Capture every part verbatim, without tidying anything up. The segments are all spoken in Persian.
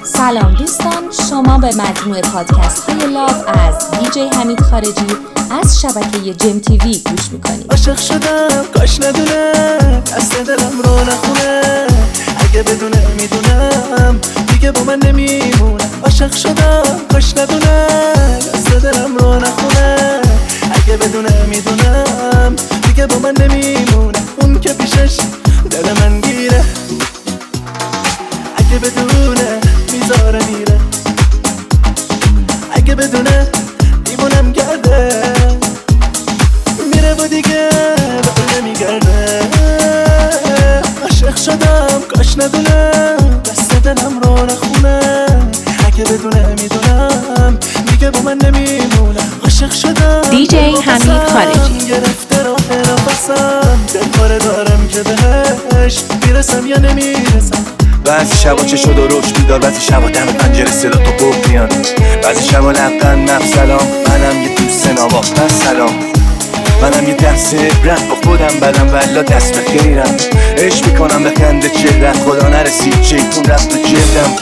سلام دوستان، شما به مجموعه پادکست های لاو از دیجی حمید خارجی از شبکه جیم تیوی گوش میکنید. عاشق شدم کاش ندونم دست دلم رو نخونه، اگه بدونم میدونم دیگه با من نمیمونم. عاشق شدم کاش ندونم دست دلم رو نخونه، اگه بدونم میدونم دیگه با من نمیمونم. اون که پیشش دل من گیره، اگه بدونه میذاره میره، اگه بدونه دیوونم کرده میره و دیگه بر نمیگرده. عاشق شدم کاش ندونم دست دلم رو نخونه، اگه بدونه میدونم دیگه با من نمیمونه. عاشق شدم دیجی حمید خارجی گرفته راه نفسم، دلخوره دارم که بهش میرسم یا نمیرسم. بعضی شبا چه شد و روش بیدار، بعضی شبا دم پنجره صدا تو گفت میاد، بعضی شبا لبخند نفس سلام. منم یه دوست نابا بس سلام، منم یه دست عبرت با خودم بدم والا دست به خیرم. عشق میکنم به خنده چهرت، خدا نرسید شیطون رفت تو جلدم.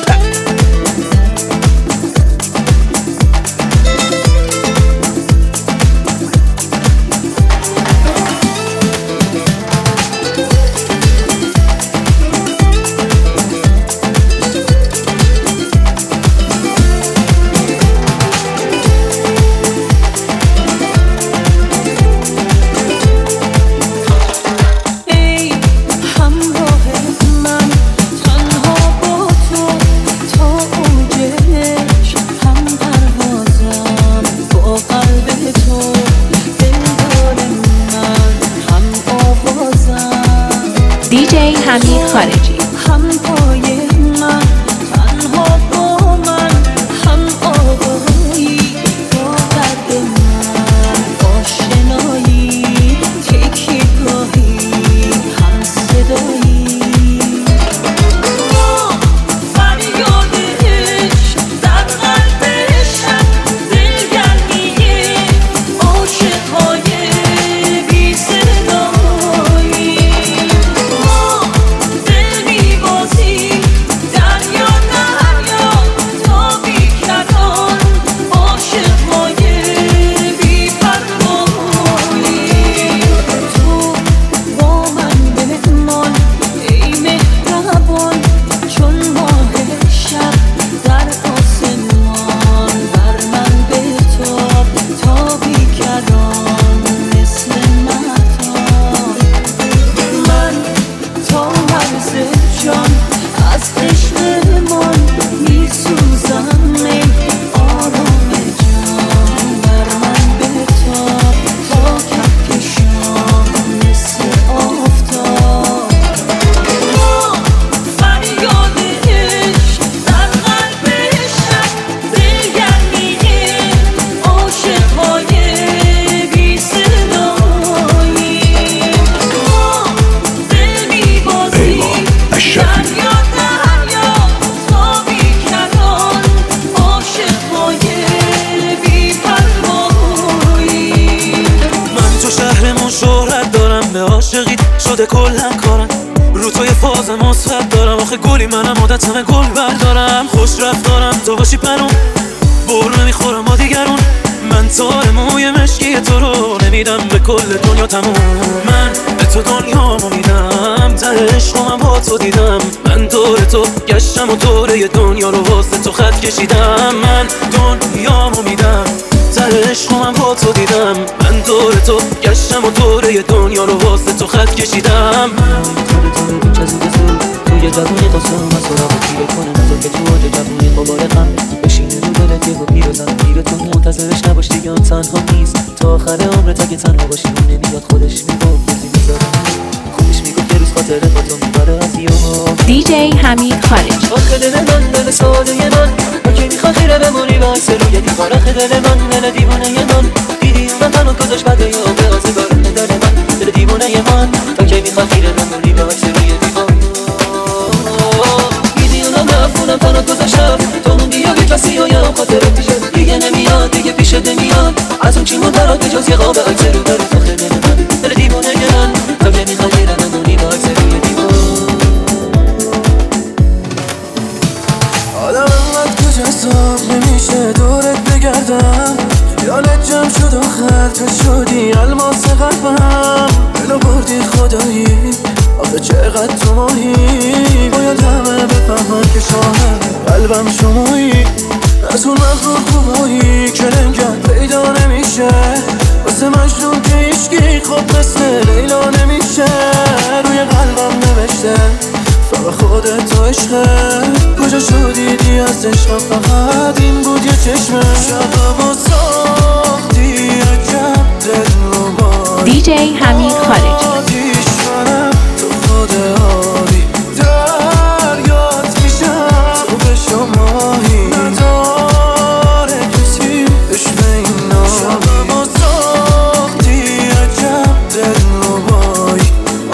دیجی حمید خارجی هم پای من تنها با من، هم آوایی با درد من، آشنایی تکی گاهی هم صدایی. فریادش در قلبشم دلگرمیه، عاشقهای بی صدایی. شده کلن کارم رو توی فاز مثبت دارم، آخه گلی منم عادتمه گل بردارم. خوش رفتارم تو باشی پنون، برو نمیخورم با دیگرون. من تار موی مشکی تو رو نمیدم به کل دنیا تموم. من به تو دنیامو میدم، ته عشقم با تو دیدم. من دور تو گشتم و دوره دنیا رو واسه تو خط کشیدم. من دنیامو میدم، ته عشقم با تو دیدم. من دور تو گشتم و دوره دنیا رو واسه تو خط کشیدم. توی توی تو چزید زود توی جوونی قاسم من سراغ پیره کنه، نظر که تو آج جوونی مبارقم بشینه رو دلت یه و پیرزن پیره تو منتظرش نباش دیگه آن تنها نیست تا آخر عمرت. اگه تنها باشی اون نمیاد خودش میگفت بزی میذاره، خودش میگفت که روز خاطره با تو میبره از یوم. دیجی حمید خارجی آخه دل من دل ساده من، با که میخواد خیره بمونی بحث روی دیوار. آخه دل من دل دیوانه من، دیدی من تنو گذاشت بده یا به آزگارن دل من. دل دیوانه من تا که میخواد خیره بمونی بحث روی دیوار. دیدی اونم رفونم تنو گذاشتم تو موندی یا به کسی ها یا خاطره پیشه دیگه نمیاد دیگه پیشه نمیاد. از اون چی مون برات به جز یه قاب عکس رو داری تو خیلی من. دل دیوانه من تا که میخواد خیره بمونی بحث روی دیوار. آدم جذاب نمیشه دورت بگردم، خیالت جمع شد و خلط شدی الماس قلبم، دلو بردی خدایی آخه چقدر تو ماهی، باید همه بفهمن که شاهد قلبم شمایی، از اون مغرور خوبایی که لنگت پیدا نمیشه، واسه مجنون که ایشگی خوب مثل لیلا نمیشه، روی قلبم نوشته فقط خودت تو عشقه، کجا شدیدی از عشقم فقط این بود یه چشمه، شبم و ساختی عجب دلربایی، دی جی حمید خارجی. آتیشم تو خود آبی دریات میشم، تو به شماهی نداره کسی عشق این نامی، شبم و ساختی عجب دلربایی،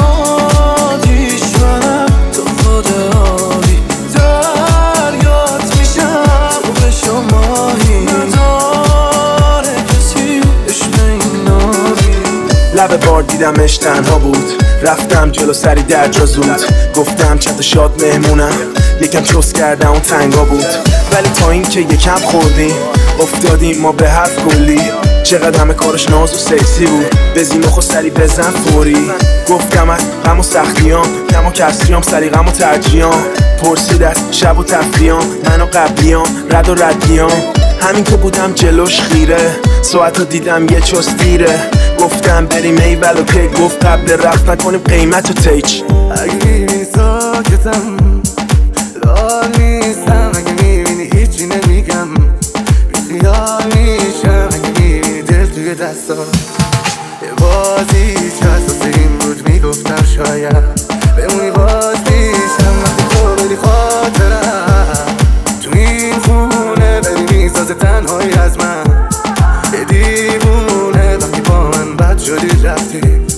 آتیشم تو خود آبی دریات میشم، تو به شماهی نداره کسی عشق این نامی. لب بار دیدمش تنها بود، رفتم جلو سری در جا زود، گفتم چت شاد مهمونم، یکم چوس کردم اون تنگا بود، ولی تا این که یکم خوردیم افتادیم ما به حرف کلی، چقدر همه کارش ناز و سکسی بود، بزین و سری بزن فوری، گفتم از غم و سختیام کم و کسریام سلیقم و ترجیام، پرسید از شب و تفریام من و قبلیام رد و ردیام، همین که بودم جلوش خیره، ساعت رو دیدم یه چوس دیره، گفتم بریم ایول و که گفت قبل رفت نکنیم قیمت و تیچ، اگه میبینی ساکتم دار نیستم، اگه میبینی هیچی نمیگم بی خیال میشم، اگه میبینی دل توی دستا یه بازیش هست واسه این بود میگفتم شاید بمونی باز میشم، وقتی تو بری خاطرم تو این خونه بری میسازه تنهایی از من، یه دیوونه وقتی با من بد شدی رفتی،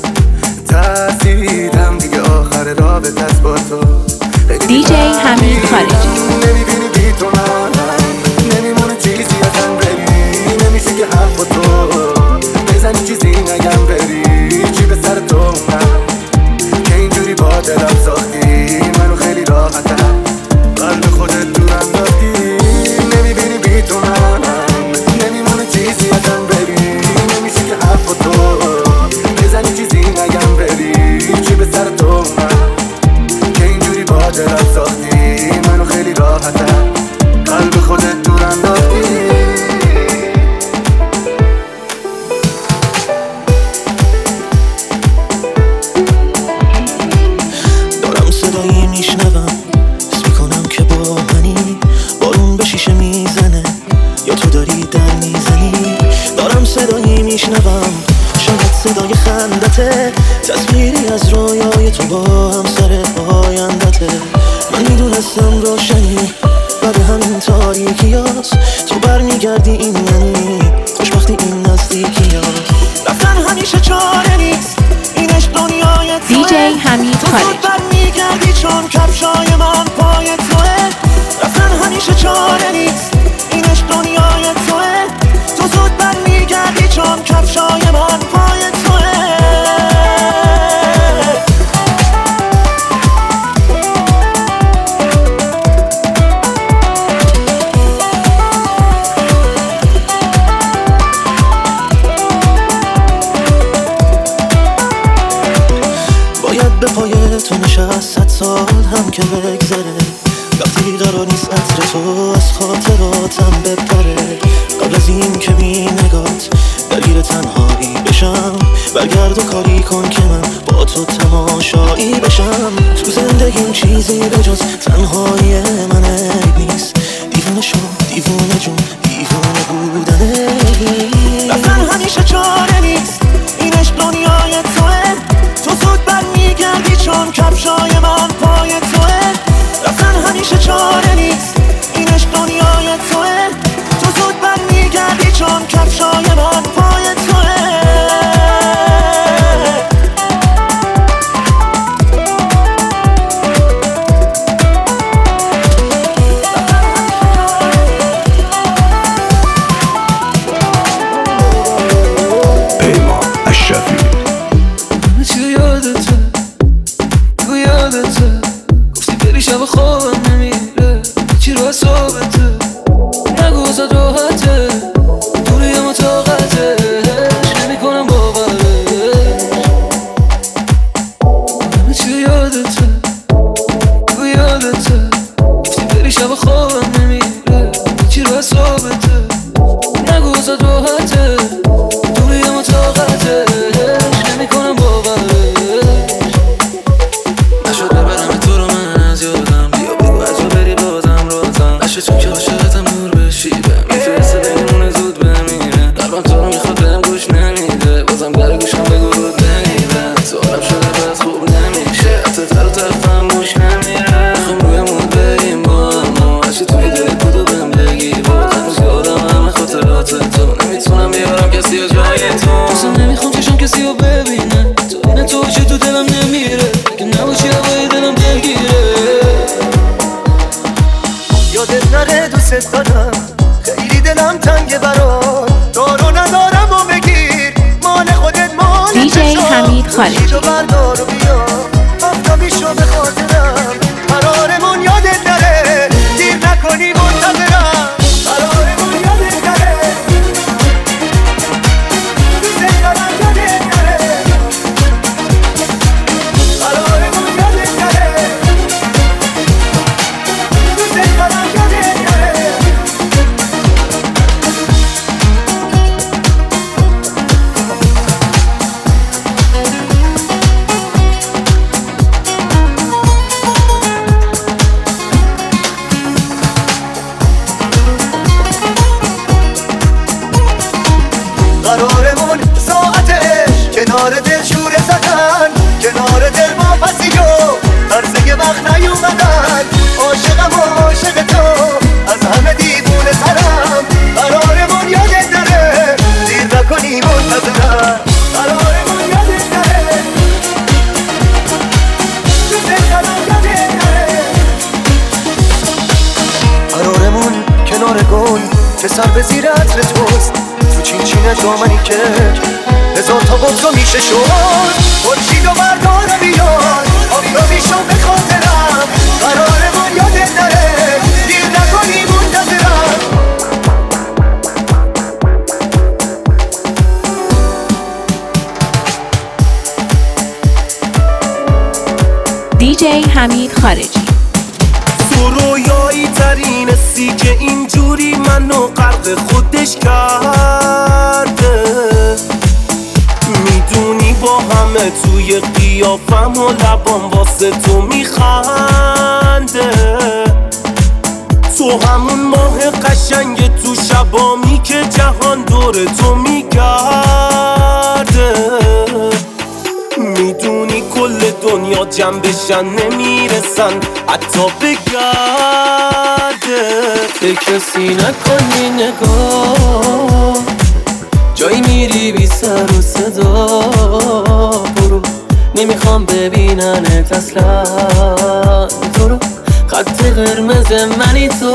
ترسیدم دیگه آخر رابطه است با تو، دی جی حمید خارجی. نمیبینی بی تو من نمیمونه چیزی ازم بری، نمیشه که حرف با تو بزنی چیزی نگم بری، چی به سر تو من که اینجوری با دلم ساختی منو خیلی راحتم، قلب خودت دور انداختی، نمیبینی بی تو من نمیمونه چیزی ازم بری، نمیشه که حرف با تو بزنی چیزی نگم بری، چی به سر تو من که اینجوری با دلم ساختی منو خیلی راحتم، قلب خودت دور انداختی. دارم صدایی میشنوم حس میکنم که با منی، بارون به شیشه میزنه یا تو داری در میزنی، دارم صدایی میشنوم شاید صدای خندته، تصویری از رویای تو با همسر آیندته، من میدونستم روشنی بعد همین تاریکی هست، تو برمیگردی این یعنی خوشبختی این نزدیکی هست، رفتن همیشه چاره نیست این عشق دنیای توه، دی جی حمید تو خارجی. زود برمیگردی چون کفشای من پای توه، رفتن همیشه چاره نیست این عشق دنیای توه، تو زود برمیگردی چون کفشای من پای توه. باید به پای تو نشست صد سال هم که بگذره، وقتی قرار نیست عطر تو از خاطراتم بپره، قبل از این که بی نگات درگیر تنهایی بشم، برگرد و کاری کن که من با تو تماشایی بشم، تو زندگیم چیزی به جز تنهایی من عیب نیست، دیوونه شو دیوونه جون دیوونه بودنه، رفتن همیشه چاره نیست این عشق دنیای توه، تو زود برمیگردی چون کفشای من پای توه، رفتن همیشه چاره نیست این عشق دنیای توه، تو زود برمیگردی چون کفشای من پای توه. پیمان اشرفی. چی یادته تو یادته گفتی بری شب خوابم نمیره چی رو حسابته، شب خوابم نمیره چی رو حسابته نگو زد راحته دوریم و طاقتش نمیکنم باورش نشد ببرم تو رو من از یادم بیا بگو از رو بری بازم رازم نشد چون که عاشقتم نور بشیبه میفرسته بینمونه زود بمیره قلبم تو رو میخواد بهم گوش نمیده بازم در گوشم بگو رود نمیدم سوالم شده بس خوب نمیشه حتی تر و ترفم موش نمیره میخوام روی مود بریم با اما هرچی توی دل بودو بهم بگی باز هنوز یادم همه خاطرات تو نمیتونم بیارم کسی و جای تو اصلا نمیخوام چشم کسی رو ببینه تو اینه تو چه تو دلم نمیره اگه نباشی هوای دلم دلگیره یادت نره دوست دارم خیلی دلم تنگه برات دارو ندارم و بگیر مال خودت مال دیجی حمید خارجی رو بردار و بیا آفتابیشو به خاطرم قرارمون یادت نره دیر نکنی منتظرم قرارمون یادت نره دوست دارم یادت نره قرارمون یادت نره دوست دارم یادت نره قرارمون ساعتش کنار دل شوره زدن کنار دل ما پسی و عرضه وقت نیومدن عاشقم و عاشق تو از همه دیوونه ترم قرارمون یادت نره دیر نکنی منتظرم قرارمون یادت نره دوست دارم یادت نره قرارمون کنار گل که سر به زیر عطر توست تو چین چینه دامنی که هزار تا بغضا میشه شد خورشید و بردار بیاد آفتابیشو به خاطرم قرارمون یادت نره دیر نکنی منتظرم دیجی حمید خارجی تو رویایی ترین سی که اینجوری منو غرق خودش کرده میدونی با همه توی قیافم و لبام واسه تو میخنده تو همون ماه قشنگ تو شبامی که جهان دور تو میگرده میدونی کل دنیا جمع بشن نمیرسن حتی بگرده به کسی نکنی نگاه جایی میری بی سر و صدا برو نمیخوام ببیننت اصلا تو رو خط قرمز منی تو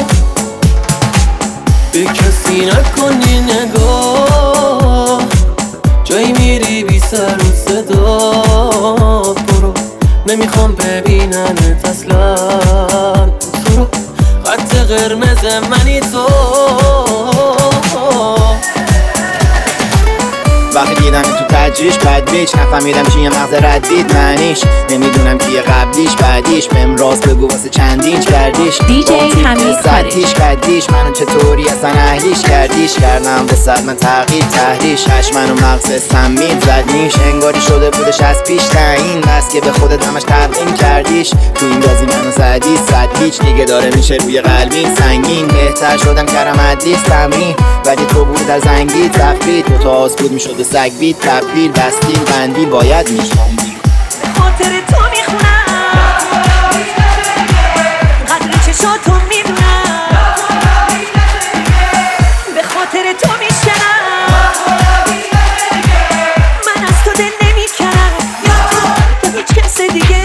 به کسی نکنی نگاه جایی میری بی سر و صدا برو نمیخوام ببیننت اصلا تو رو خط قرمز منی تو وقتی دیدم تو تجریش بد بیچ نفهمیدم چیه مغز ردید معنیش نمیدونم کیه قبلیش بعدیش بهم راست بگو واسه چندینچ کردیش دیجی حمید خارجی کردیش منو چطوری اصلا اهلیش کردیش کردم به صد من تغییر تهریش هش منو مغز سمید زد نیش انگاری شده بودش از پیش تعیین بس که به خودت همش تبیین کردیش تو این بازی منو زدی صد هیچ دیگه داره میشه روی قلبی سنگین بهتر شدم کردم عدیس تمرین ولی تو بود از زنگی تفرید دو تا آس بود میشد سگ بید تبدیل بستیل بندی باید میشوندی به خاطر تو میخونم قدر چشاتو میدونم به خاطر تو میشنم من از تو دل نمیکنم یا تو هیچ کس دیگه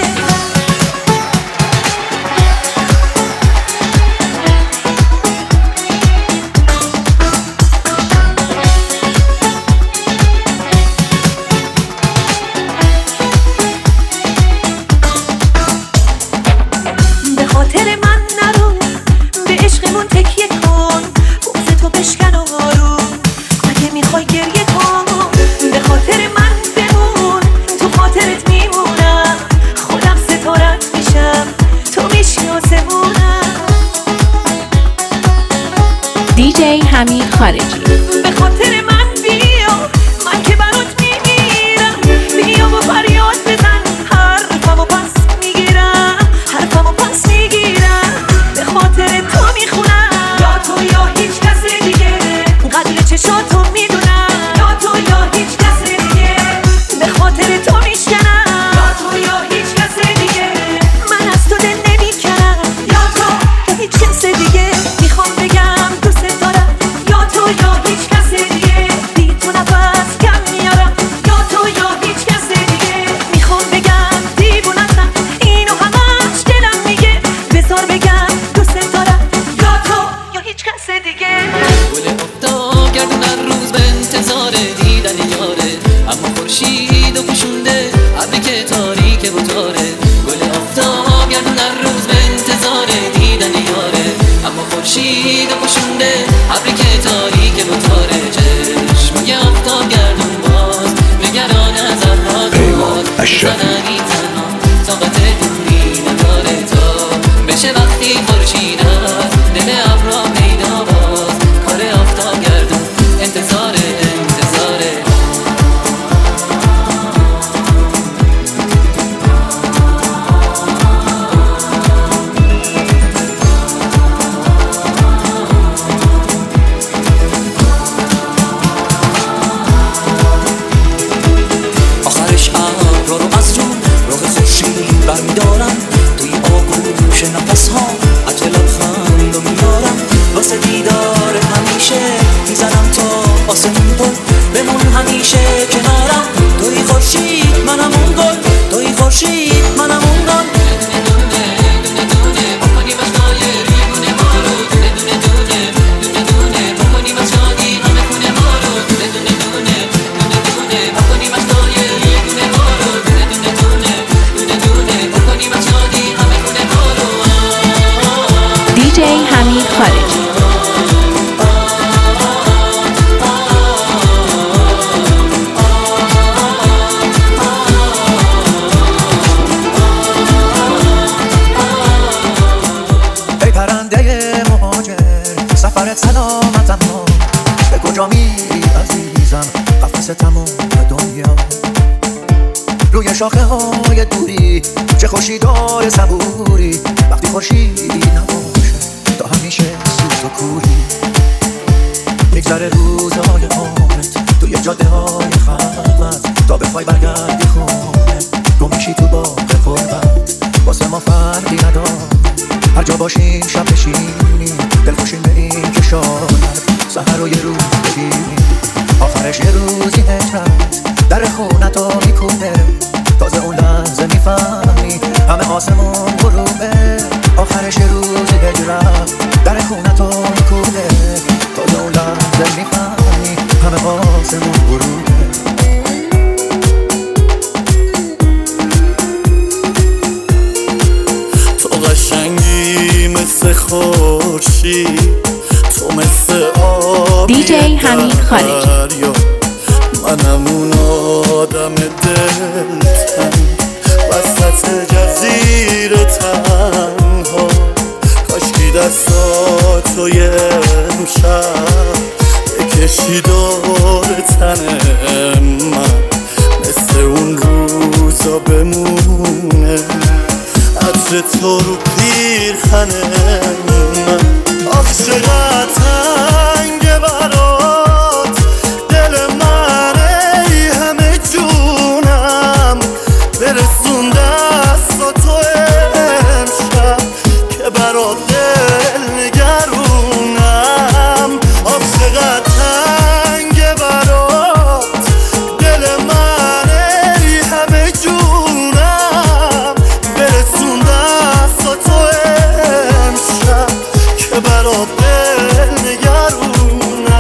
حمید خارجی. به خاطر من بیا، من که برات میمیرم، بیا و فریاد بزن، حرفمو پس میگیرم، حرفمو پس میگیرم، به خاطر تو میخونم، یا تو یا هیچ کس دیگه، قدر چشاتو میدونم، یا تو یا هیچ کس دیگه، به خاطر تو میشکنم، یا تو یا هیچ کس دیگه، من از تو دل نمیکنم، یا تو یا هیچ کس دیگه، میخوام بگم دوست دارم، یا تو یا هیچ کس دیگه، بی تو نفس کم میارم، یا تو یا هیچ کس دیگه، میخوام بگم دیوونتم، اینو همش دلم میگه، بذار بگم دوست دارم، یا تو یا هیچ کس دیگه. گل افتاب گردون هر روز به انتظار دیدن یاره، اما خورشید و پوشونده ابری که تاریک بوتاره. گل افتاب گردون هر روز به انتظار دیدن یاره، اما خورشید و پوشونده ابری که تاریک بوتاره. چشمای افتاب گردون باز نگران از ابرها زننی تنها طاقت دوری نداره تا بشه وقتی خورشید از دل ابرها پیدا باز. کار آفتاب گردون انتظاره انتظاره. آخرش ابرها رو از رو راه خورشید برمیدارم، توی آغوش نفس ها عطر لبخند رو میارم، واسه دیدار همیشه میزنم تا آسمون گل بمون همیشه کنارم. توی خورشید منم اون گل، توی خورشید منم اون گل. دیجی حمید خارجی. ای پرنده مهاجر سفرت سلامت، اما به کجا میری عزیزم؟ قفس تموم دنیا روی شاخه های دوری، چه خوشی داره صبوری وقتی خورشیدی نباشه، تا همیشه سوت و کوری میگذره روزهای عمرت توی جاده های خلوت، تا بخوای برگردی خونه گم میشی تو باغ غربت. واسه ما فرقی نداره هر جا باشیم شب بشینیم، دل خوشیم به این که شاید سحر رو یه روز ببینیم. آخرش یه روزی هجرت در خونتو میکونه، تازه اون لحظه میفهمی همه آسمون غروبه. آخرش یه روزی هجرت در خونتو میکونه، تازه اون لحظه میفهمی همه آسمون غروبه. تو قشنگی مثل خورشید، تو مثل آبی دیجی حمید خارجی. دریا، منم اون آدم دلتنگ وسط جزیره تنها. کاشکی دستاتو یه امشب بکشی دور تن من، مثل اون روزا بمونه عطر تو رو پیرهن من. آخ چقدر تنگه برات دل من، ای همه جونم برسون دستاتو امشب که برات دل نگرونم. آخ چقدر تنگه برات دل من، ای همه جونم برسون دستاتو امشب که برات دل نگرونم.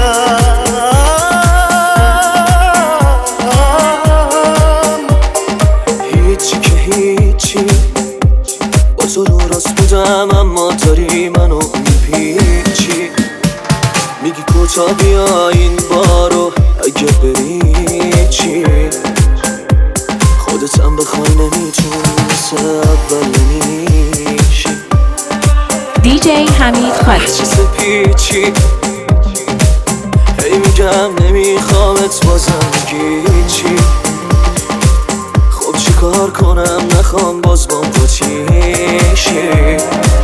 هیچی که هیچی با تو رو راست بودم، اما داری منو میپیچی. میگی کوتا بیا این بارو اگه بری چی، خودتم بخوای نمیتونی مثل اول نمیشی. دیجی حمید خارجی. چیز پیچی بگم نمیخوامت بازم بگی چی. خب چی کار کنم نخوام باز بام تو چیشی.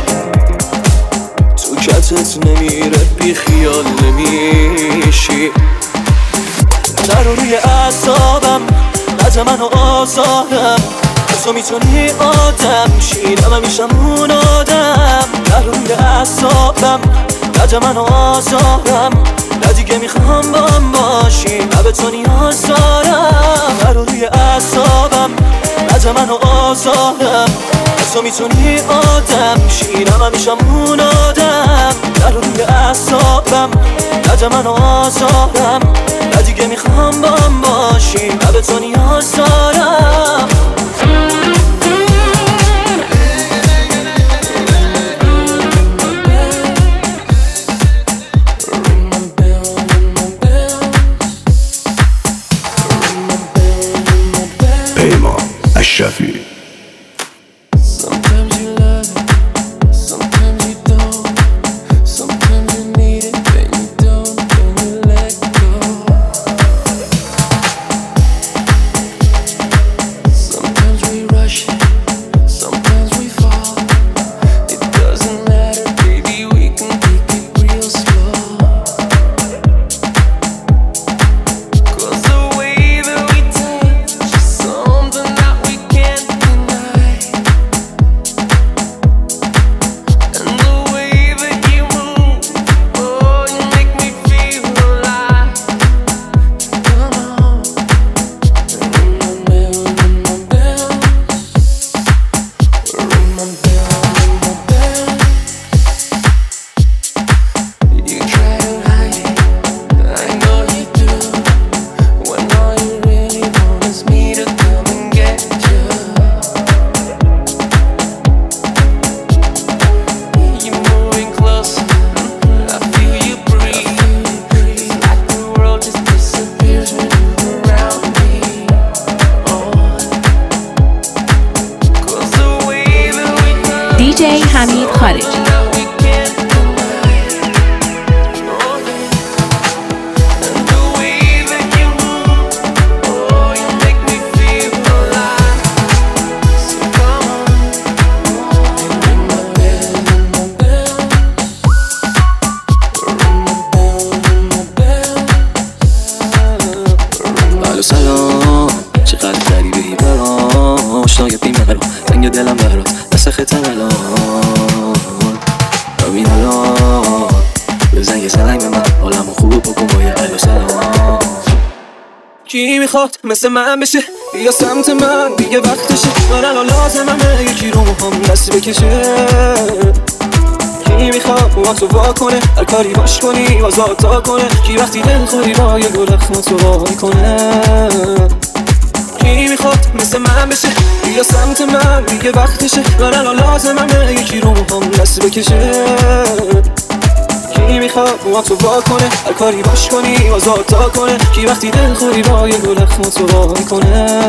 تو کتت نمیره بی خیال نمیشی. در روی اعصابم قد من و آزارم. تو میتونی آدم شیرم و میشم اون آدم. در روی اعصابم قد من و آزارم. نه دیگه میخوام با هم باشیم و به تو نیاز دارم. در روی اعصابم قد من و آزارم. تو میتونی آدم شیرم و میشم اون آدم. در روی اعصابم قد من و آزارم. نه دیگه میخوام با هم باشیم و به تو نیاز دارم. پیمان اشرفی. دیجی حمید خارجی. الو سلام، چقدر غریبی برام، آشنای بی مقرام، تنگ دلم برام، دست ختم الان همین الان بزن یه سلنگ به من، حالمو خوب بکن با یه الو سلام. کی میخواد مثل من بشه یا سمت من دیگه وقتشه. من الان لازممه یکی رو هم دست بکشه. کی میخواد وقتو وا کنه، هر کاری باش کنی آزاد تا کنه. کی وقتی دل خوری با یه گل اخماتو وای کنه. کی میخواد مثل من بشه یا سمت من دیگه وقتشه. من الان لازممه یکی رو هم دست بکشه. کی میخواد وقتو وا کنه، هر کاری باش کنی آزاد تا کنه. کی وقتی دل خوری با یه گل اخماتو وای کنه.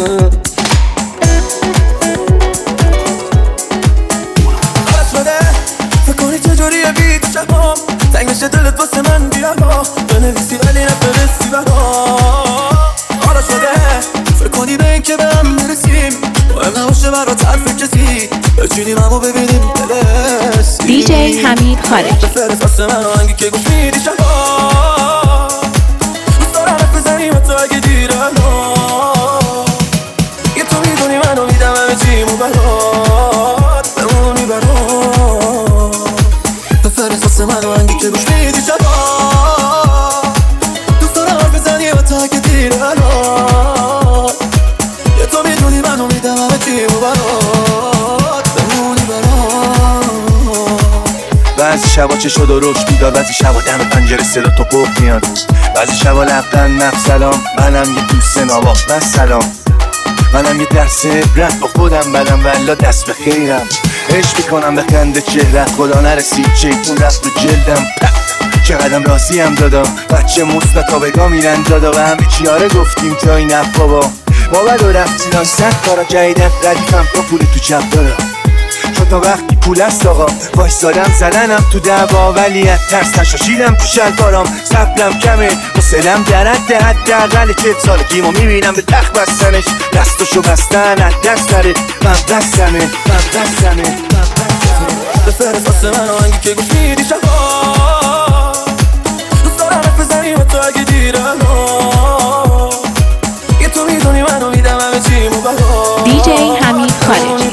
چجوریه بی تو شبام تنگ میشه دلت واسه من بیارم. بنویسی ولی نفرستی برام. حالا شده فکر کنی به این که به هم میرسیم. مهم نباشه برات حرف کسی، بچینیم همو ببینیم دلسیم. دیجی حمید خارجی. بفرست واسه من آهنگی که گوش میدی شبام. دوست دارم حرف بزنیم حتی اگه دیر الان. یه تو میدونی منو میدم همه چیمو برات بمونی برام. بفرست واسه من آهنگی که گوش میدی شبا. دوست دارم حرف بزنی و تا که دیر الان. یه تو میدونی منو میدم همه چیمو برات بمونی برام. بعضی شبا چه شد و روش بیدار، بعضی شبا دم پنجره صدا تو قف میاد. بعضی شبا لبخند نفس سلام. منم یه دوست نابا بس سلام. منم یه درس عبرت با خودم بدم والا دست به خیرم. عشق میکنم به خنده چهرت، خدا نرسید چیتون رفت و جلدم. چقدرم راضیم دادا، بچه مثبت تا بگاه میرن دادا. و همه چیاره گفتیم جایی نف بابا. ما بد و رفتیدان صد کارا جایدن ردیفم تا پول تو چپ دادا. چون تا وقتی پول است آقا، وایسادم زننم تو دعوا ولی از ترس نشاشیدم تو شلوارام. صبرم کمه حوصله‌ام در حد حداقل چهل سالگیمو میبینم به تخت بستنش، دستشو بستن از دست نره. من بستمه من بستمه بفرست واسه من آهنگی که گوش میدی شبا، دوست دارم حرف بزنی با تو اگه دیرم یه تو میدونی منو میدم همه چیمو برا. دی جی حمید خارجی.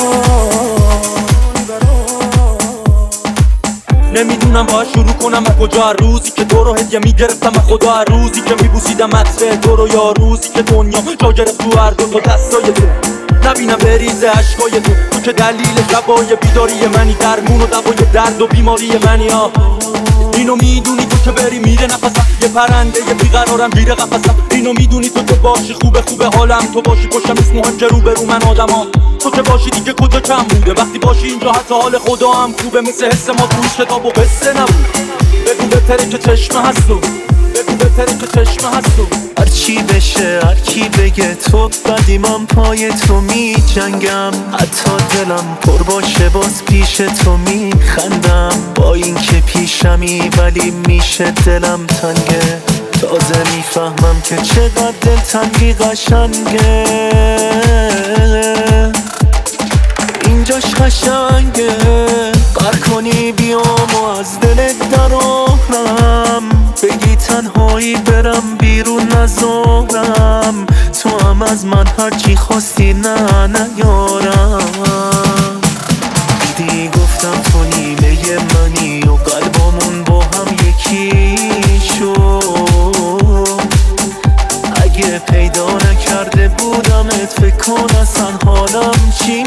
نمیدونم باید شروع کنم و کجا، روزی که تو رو هدیه میگرفتم و خدا، روزی که میبوسیدم عطر تو رو، یا روزی که دنیا جا گرفت تو هر دو تا دستای تو، نبینم بریزه عشقای تو. تو که دلیل شبای بیداری منی، درمون و دوای درد و بیماری منی ها. اینو میدونی تو که بری میره نفسم، یه پرنده یه بیقرارم گیره قفسم. اینو میدونی تو که باشی خوبه خوبه حالم، تو باشی پشتم نیست مهم که رو برو من آدمام. تو که باشی دیگه کجا کم بوده، وقتی باشی اینجا حتی حال خدا هم خوبه. مثل حس ما توی کتاب و قصه نبود، بگو بهتره که چشمه هست تو، بگو بهتره که چشمه هست تو. هر چی بشه هر کی بگه تو بدی، من پای تو می جنگم. حتی دلم پر باشه باز پیش تو می خندم. با این که پیشمی ولی میشه دلم تنگه. تازه میفهمم که چقدر دلتنگی قشنگه، اینجاش قشنگه. قر کنی بیام و از دلت درارم، بگی تنهایی برم بیرون نذارم. تو هم از من هرچی خواستی نه نیارم. دیدی گفتم تو نیمه منی و قلبمون با هم یکی شد. اگه پیدا نکرده بودمت فکر کن اصلا حالم چی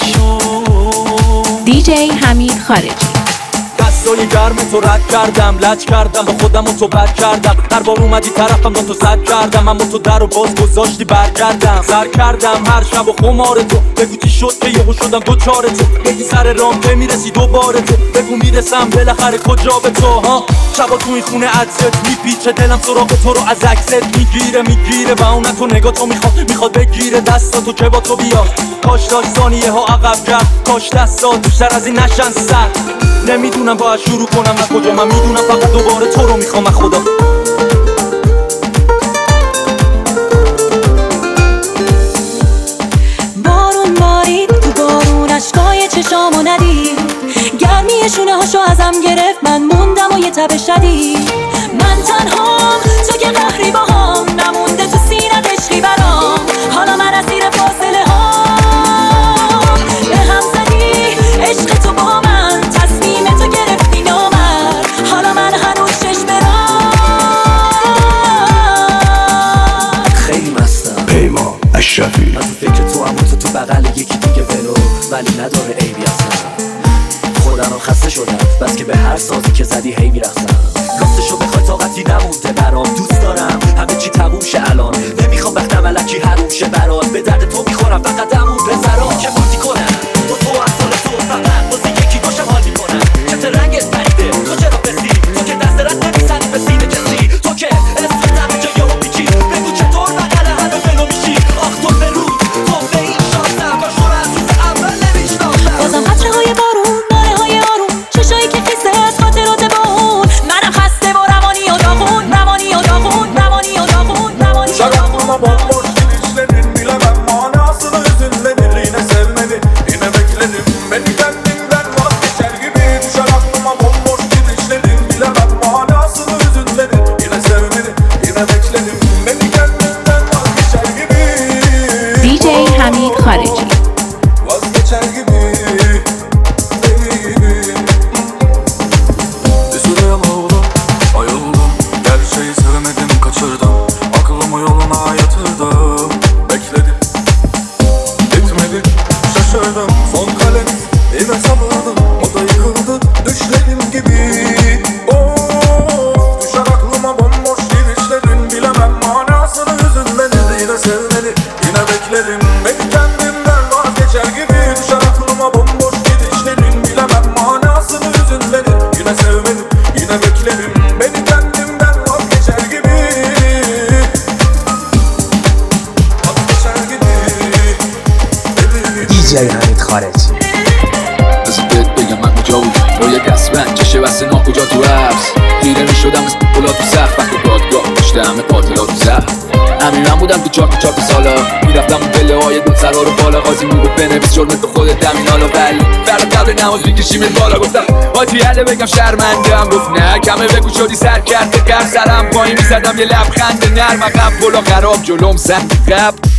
میشد. دی جی حمید خارجی. دستای گرم تو رد کردم، لج کردم با خودم و تو بد کردم. هر بار اومدی طرفم با تو صد کردم، اما تو در و باز گذاشتی برگردم. سر کردم هر شب و خمار تو، بگو چی شد که یهو شدم دوچار تو. بگی سر رام میرسی دوباره تو، بگو میرسم بالاخره کجا به تو ها. شبا تو این خونه عطرت میپیچه، دلم سراغ تو رو از عکست میگیره میگیره. و اون تو نگاه تو میخواد میخواد بگیره دستاتو که با تو بیاد. کاش داشت ثانیه ها عقب کرد، کاش دستات بیشتر از این نشن سر. نمیدونم باید شروع کنم و کجا، من میدونم فقط دوباره تو رو میخوام خدا. بارون بارید تو بارون، اشکای چشامو ندید، گرمی شونه هاشو ازم گرفت، من موندم و یه تب شدید. من تنهام تو که قهری باهام، نمونده تو سینت عشقی برام. حالا من اسیر فاصله هام، به هم زدی عشق تو با من، تصمیم تو گرفتی نامرد. حالا من هنوز شش برام خیلی مستم. پیمان اشرفی. من تو فکر تو هم تو تو بغل یکی دیگه ولو، ولی نداره عیبی اصلا. خودم هم خسته شدم بس که به هر سازی که زدی هی میرخصم. راستشو بخوای طاقتی نمونده برام، دوست دارم همه چی تموم شه الان. نمیخوام وقت ملکی حروم شه برات، به درد تو میخورم فقط دمون بذارم که بازی کنم با تو از طول تو. فقط بازی یکی باشم حال میکنم. چه رنگت پریده تو چرا بسی، تو که دست رد نمیزنی به سینه کسی، تو که اسم نمی جا یهو پیچی. بگو چطور بغل همه بلو میشی. آخ تو به روز تو به این شانسم، کاش تو رو از روز اول نمیشناختم. بازم قطره های بارون، ناره های آروم، چشایی که خیسه از خاطرات با اون. منم خسته و روانی و داغون، روانی و داغون، روانی و داغون، روانی و داغون. bomboş gidişlerin bilemem manasını, hüzünlenir yine sevmedi, yine bekledim beni kendimden vazgeçer gibi. Düşer aklıma bomboş gidişlerin bilemem manasını, hüzünlenir yine sevmedi, yine bekledim beni kendimden vazgeçer gibi. دی جی حمید خارجی. Vazgeçer gibi, deli gibi. Bir süre yalıldım, ayıldım, gerçeği sevemedim, kaçırdım. Aklımı yoluna yatırdım, bekledim, bitmedi, şaşırdım. Son kalem yine salladım, o da yıkıldı düşlerim gibi. Of, düşer aklıma bomboş gidişlerin, bilemem manasını, hüzünlenir yine sevmedi, yine beklerim beni kendimden vazgeçer gibi. Düşer aklıma bomboş gidişlerin, bilemem manasını, hüzünlenir yine sevmedi, yine beklerim beni kendimden vazgeçer gibi. دی جی حمید خارجی. As a bit با یه دستبند چشه بسته ناکجا تو حبس دیره می شدم مثل بلا تو سخت وقت دادگاه پشت همه قاتلا تو زهر همین من بودم تو چاک چاک سالا میرفتم اون پله های دو سرا رو بالا قاضی میگو بنویس جرمت به خودت دمین حالا ولی فردا قبل نماز میکشیم این بالا گفتم حاجی هله بگم شرمنده هم گفت نه کمه بگو شدی سر کرده در سرم پایین میزدم یه لبخند نرم عقب بلا خراب جلوم سر قبل